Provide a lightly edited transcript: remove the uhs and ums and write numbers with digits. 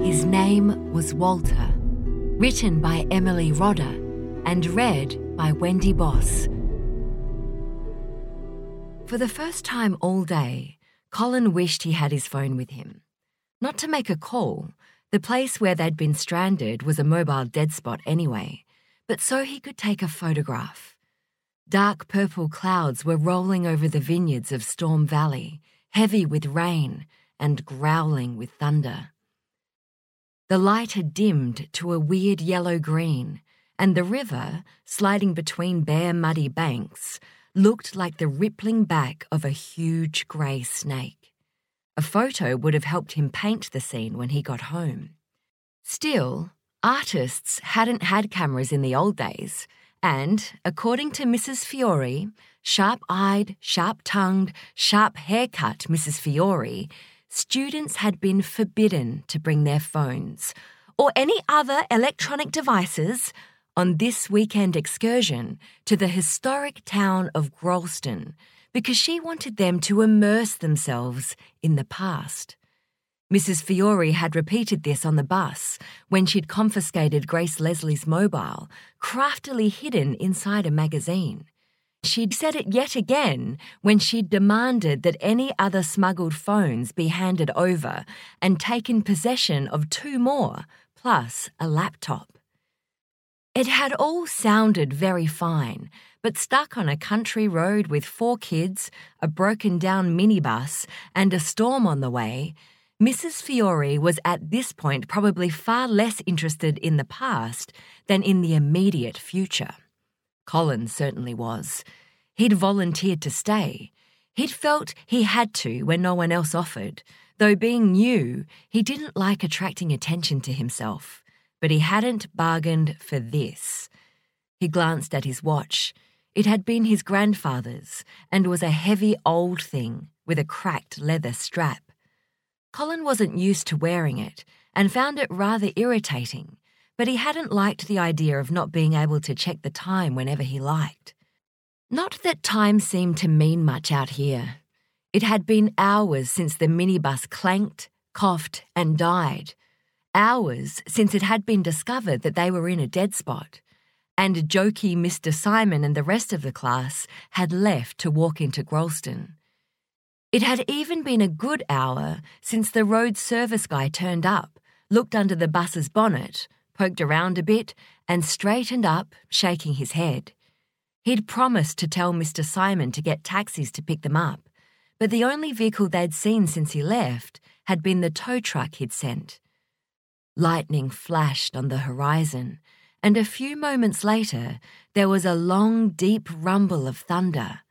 His name was Walter, written by Emily Rodder and read by Wendy Boss. For the first time all day, Colin wished he had his phone with him. Not to make a call, the place where they'd been stranded was a mobile dead spot anyway, but so he could take a photograph. Dark purple clouds were rolling over the vineyards of Storm Valley, heavy with rain and growling with thunder. The light had dimmed to a weird yellow-green, and the river, sliding between bare muddy banks, looked like the rippling back of a huge grey snake. A photo would have helped him paint the scene when he got home. Still, artists hadn't had cameras in the old days, and, according to Mrs. Fiore, sharp-eyed, sharp-tongued, sharp-haircut Mrs. Fiore, students had been forbidden to bring their phones or any other electronic devices on this weekend excursion to the historic town of Gralston because she wanted them to immerse themselves in the past. Mrs. Fiore had repeated this on the bus when she'd confiscated Grace Leslie's mobile, craftily hidden inside a magazine. She'd said it yet again when she'd demanded that any other smuggled phones be handed over and taken possession of 2 more, plus a laptop. It had all sounded very fine, but stuck on a country road with 4 kids, a broken-down minibus, and a storm on the way, Mrs. Fiore was at this point probably far less interested in the past than in the immediate future. Colin certainly was. He'd volunteered to stay. He'd felt he had to when no one else offered, though being new, he didn't like attracting attention to himself. But he hadn't bargained for this. He glanced at his watch. It had been his grandfather's and was a heavy old thing with a cracked leather strap. Colin wasn't used to wearing it and found it rather irritating, but he hadn't liked the idea of not being able to check the time whenever he liked. Not that time seemed to mean much out here. It had been hours since the minibus clanked, coughed, and died. Hours since it had been discovered that they were in a dead spot, and jokey Mr. Simon and the rest of the class had left to walk into Gralston. It had even been a good hour since the road service guy turned up, looked under the bus's bonnet, poked around a bit, and straightened up, shaking his head. He'd promised to tell Mr. Simon to get taxis to pick them up, but the only vehicle they'd seen since he left had been the tow truck he'd sent. Lightning flashed on the horizon, and a few moments later there was a long, deep rumble of thunder.